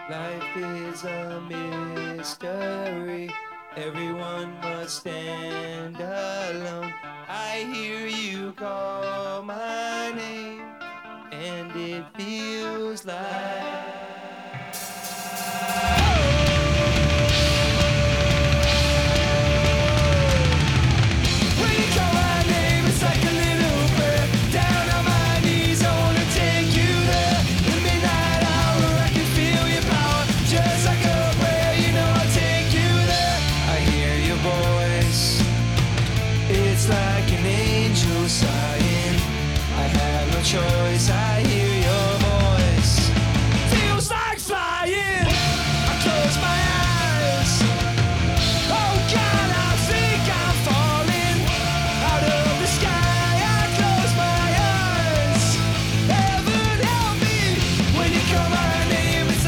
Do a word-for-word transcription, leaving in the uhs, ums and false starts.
Life is a mystery. Everyone must stand alone. I hear you call my name, and it feels like